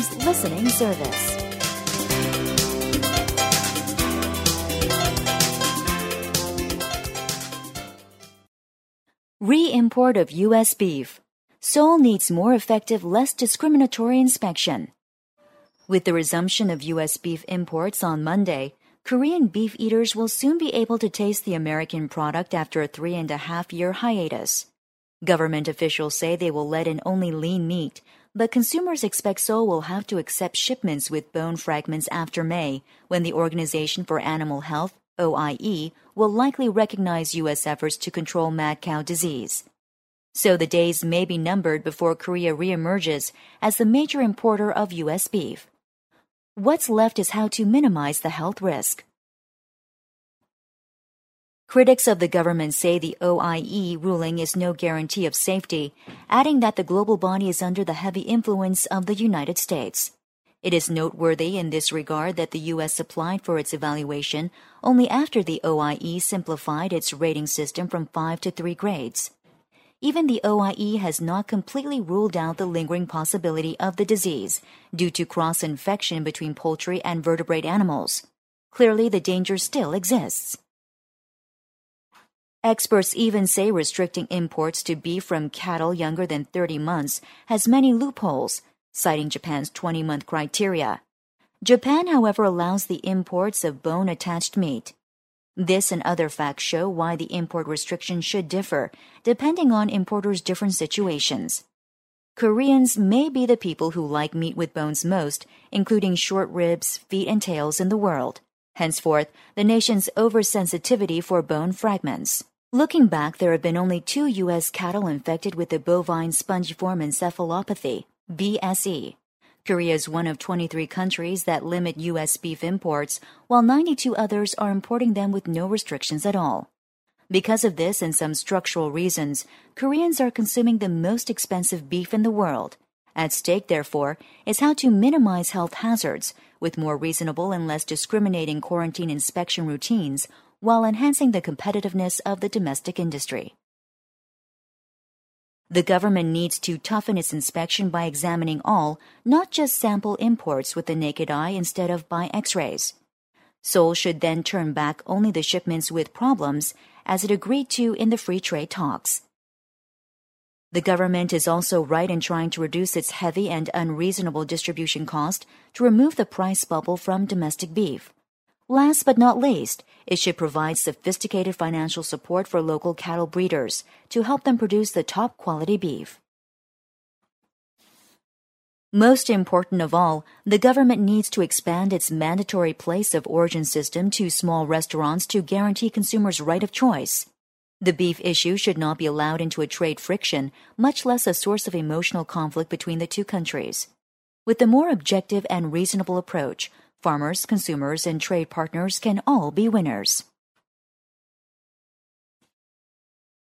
Times listening service. Re-import of U.S. beef. Seoul needs more effective, less discriminatory inspection. With the resumption of U.S. beef imports on Monday, Korean beef eaters will soon be able to taste the American product after a 3.5-year hiatus. Government officials say they will let in only lean meat, but consumers expect Seoul will have to accept shipments with bone fragments after May, when the Organization for Animal Health, OIE, will likely recognize U.S. efforts to control mad cow disease. So the days may be numbered before Korea reemerges as the major importer of U.S. beef. What's left is how to minimize the health risk. Critics of the government say the OIE ruling is no guarantee of safety, adding that the global body is under the heavy influence of the United States. It is noteworthy in this regard that the U.S. applied for its evaluation only after the OIE simplified its rating system from 5 to 3 grades. Even the OIE has not completely ruled out the lingering possibility of the disease due to cross-infection between poultry and vertebrate animals. Clearly, the danger still exists. Experts even say restricting imports to beef from cattle younger than 30 months has many loopholes, citing Japan's 20-month criteria. Japan, however, allows the imports of bone-attached meat. This and other facts show why the import restriction should differ, depending on importers' different situations. Koreans may be the people who like meat with bones most, including short ribs, feet, and tails in the world. Henceforth, the nation's oversensitivity for bone fragments. Looking back, there have been only 2 U.S. cattle infected with the bovine spongiform encephalopathy, BSE. Korea is one of 23 countries that limit U.S. beef imports, while 92 others are importing them with no restrictions at all. Because of this and some structural reasons, Koreans are consuming the most expensive beef in the world. At stake, therefore, is how to minimize health hazards with more reasonable and less discriminating quarantine inspection routines while enhancing the competitiveness of the domestic industry. The government needs to toughen its inspection by examining all, not just sample imports with the naked eye instead of by X-rays. Seoul should then turn back only the shipments with problems, as it agreed to in the free trade talks. The government is also right in trying to reduce its heavy and unreasonable distribution cost to remove the price bubble from domestic beef. Last but not least, it should provide sophisticated financial support for local cattle breeders to help them produce the top quality beef. Most important of all, the government needs to expand its mandatory place of origin system to small restaurants to guarantee consumers' right of choice. The beef issue should not be allowed into a trade friction, much less a source of emotional conflict between the two countries. With a more objective and reasonable approach, farmers, consumers, and trade partners can all be winners.